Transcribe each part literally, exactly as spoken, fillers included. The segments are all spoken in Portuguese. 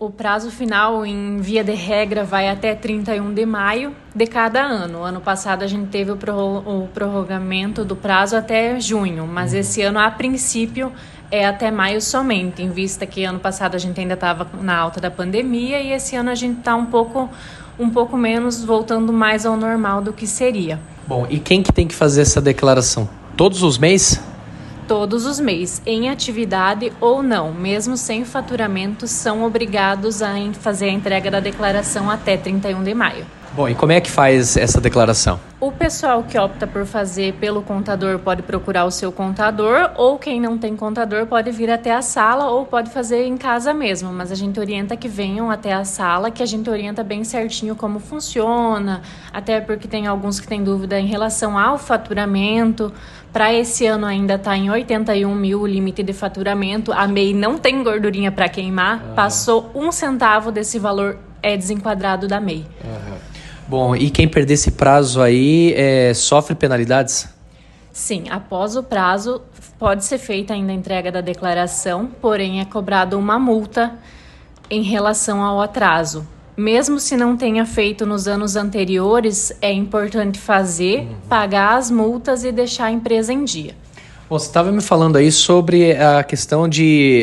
O prazo final, em via de regra, vai até trinta e um de maio de cada ano. Ano passado a gente teve o, prorro- o prorrogamento do prazo até junho, mas esse ano, a princípio, é até maio somente, em vista que ano passado a gente ainda estava na alta da pandemia e esse ano a gente está um pouco, um pouco menos, voltando mais ao normal do que seria. Bom, e quem que tem que fazer essa declaração? Todos os meses? Todos os meses, em atividade ou não, mesmo sem faturamento, são obrigados a en- fazer a entrega da declaração até trinta e um de maio. Bom, e como é que faz essa declaração? O pessoal que opta por fazer pelo contador pode procurar o seu contador, ou quem não tem contador pode vir até a sala ou pode fazer em casa mesmo, mas a gente orienta que venham até a sala, que a gente orienta bem certinho como funciona, até porque tem alguns que têm dúvida em relação ao faturamento. Para esse ano ainda está em oitenta e um mil o limite de faturamento, a M E I não tem gordurinha para queimar, uhum. Passou um centavo desse valor é desenquadrado da M E I. Uhum. Bom, e quem perder esse prazo aí é, sofre penalidades? Sim, após o prazo pode ser feita ainda a entrega da declaração, porém é cobrada uma multa em relação ao atraso. Mesmo se não tenha feito nos anos anteriores, é importante fazer, uhum. pagar as multas e deixar a empresa em dia. Bom, você estava me falando aí sobre a questão de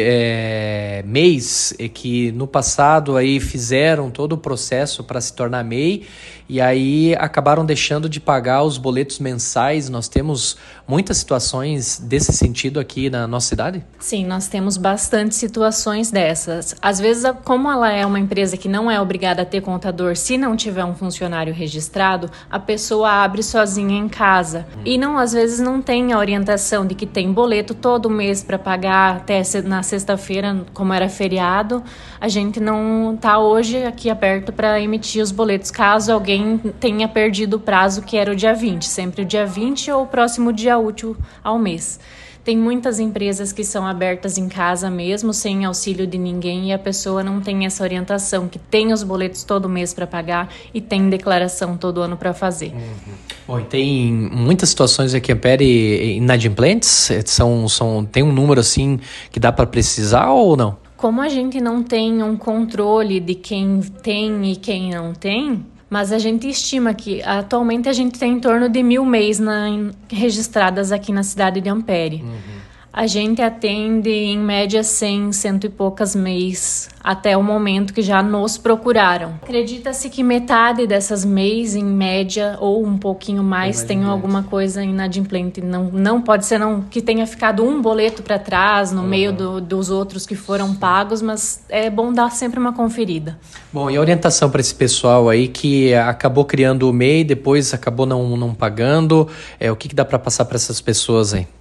é, M E Is, que no passado aí fizeram todo o processo para se tornar M E I e aí acabaram deixando de pagar os boletos mensais. Nós temos muitas situações desse sentido aqui na nossa cidade? Sim, nós temos bastante situações dessas. Às vezes, como ela é uma empresa que não é obrigada a ter contador, se não tiver um funcionário registrado, a pessoa abre sozinha em casa. Hum. E não, às vezes não tem a orientação de que tem boleto todo mês para pagar até na sexta-feira, como era feriado. A gente não está hoje aqui aberto para emitir os boletos, caso alguém tenha perdido o prazo, que era o dia vinte, sempre o dia vinte ou o próximo dia útil ao mês. Tem muitas empresas que são abertas em casa mesmo, sem auxílio de ninguém, e a pessoa não tem essa orientação, que tem os boletos todo mês para pagar e tem declaração todo ano para fazer. Uhum. Bom, e tem muitas situações aqui, Ampere, inadimplentes? São, são, tem um número assim que dá para precisar ou não? Como a gente não tem um controle de quem tem e quem não tem, mas a gente estima que atualmente a gente tem em torno de mil M E Is na, registradas aqui na cidade de Ampere. Uhum. A gente atende em média cem, cento e poucas M E Is até o momento que já nos procuraram. Acredita-se que metade dessas M E Is, em média, ou um pouquinho mais, tenham alguma coisa inadimplente. Não, não pode ser não, que tenha ficado um boleto para trás no uhum. meio do, dos outros que foram pagos, mas é bom dar sempre uma conferida. Bom, e a orientação para esse pessoal aí que acabou criando o M E I, depois acabou não, não pagando, é, o que, que dá para passar para essas pessoas aí?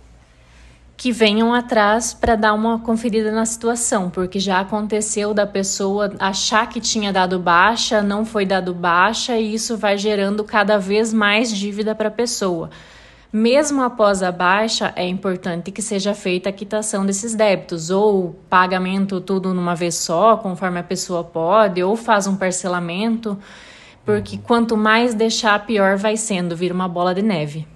Que venham atrás para dar uma conferida na situação, porque já aconteceu da pessoa achar que tinha dado baixa, não foi dado baixa, e isso vai gerando cada vez mais dívida para a pessoa. Mesmo após a baixa, é importante que seja feita a quitação desses débitos, ou pagamento tudo numa vez só, conforme a pessoa pode, ou faz um parcelamento, porque quanto mais deixar, pior vai sendo, vira uma bola de neve.